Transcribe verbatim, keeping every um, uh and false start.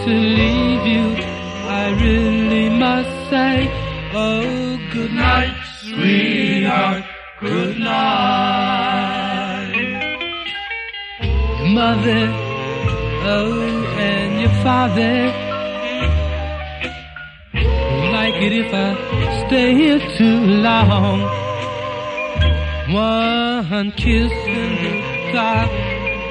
to leave you, I really must say, oh, good night, sweetheart, good night. Your mother, oh, and your father like it if I stay here too long. One kiss in the dark,